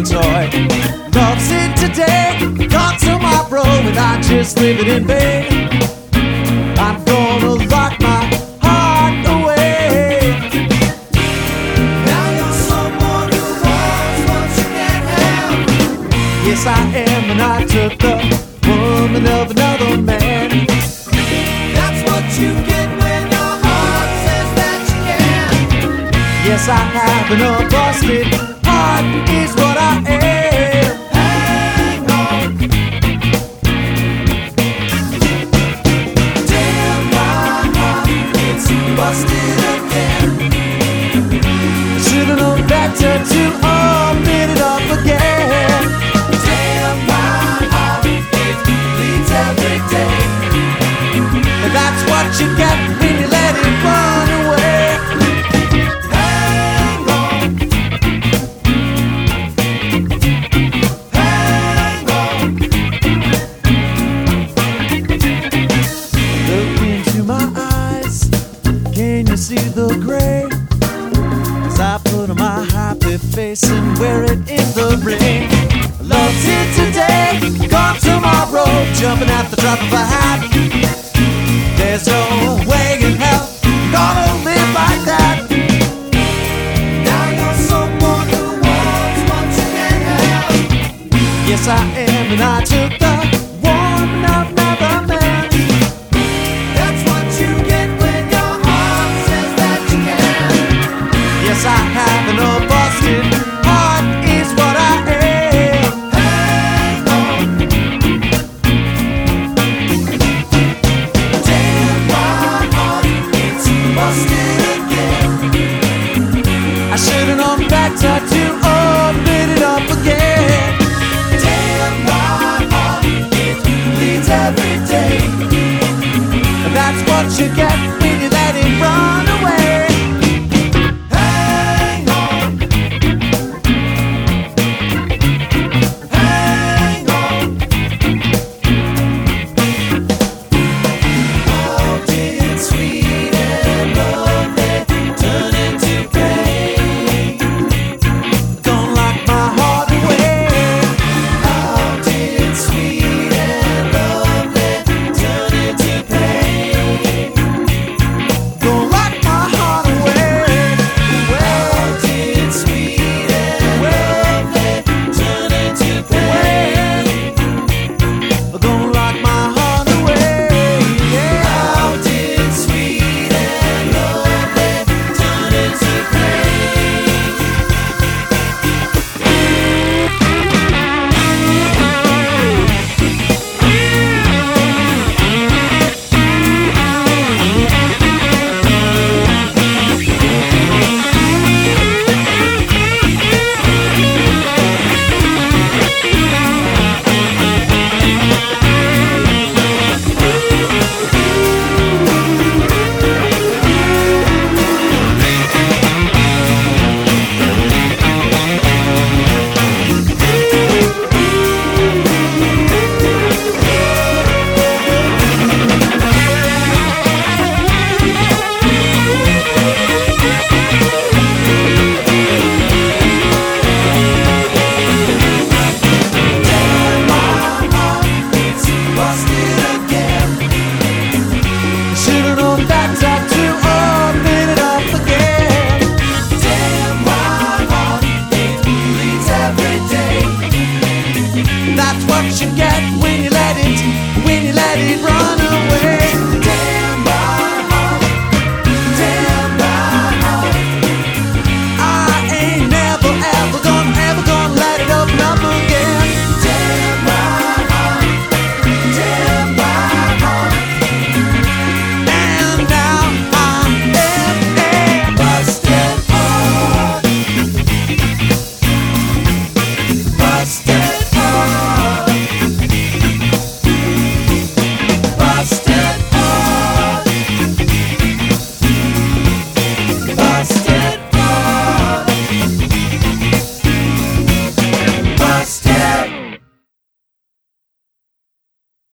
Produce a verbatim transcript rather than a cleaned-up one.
a toy. Love's it today, gone tomorrow, and I just live it in vain. I'm gonna lock my heart away. Now you're someone who wants what you can't have. Yes, I am, and I took the woman of another man. That's what you get when your heart says that you can. Yes, I have, and a busted heart is what I am. Hang on. Damn, my heart, it's busted again. I should've known better to open it up again. Damn, my heart, it bleeds every day. And that's what you get when you let it run away. Hang on. Hang on. Look into my eyes, can you see the gray? As I put on my happy face and wear it in the ring. Love's it today, gone tomorrow, jumping at the drop of a hat. There's no way in hell I'm gonna live like that. Now you're someone who wants what you can't have. Yes, I am, and I took the woman of another man. That's what you get when your heart says that you can. Yes, I have, and a busted heart is what I am. Hang on. Damn, my heart, it's busted again. I should've known better to open it up again. Damn, my heart, it bleeds every day. And that's what you get when you let it run away. Hang on. Hang on. How did sweet and lovely turn into pain? Don't lock my heart away. How did sweet and lovely turn into pain? Don't lock my heart away. How did sweet and lovely turn into pain? Don't lock my heart away. How did sweet and lovely turn into pain? Should've known better to open it up again. Damn, my heart, it bleeds every day. That's what you get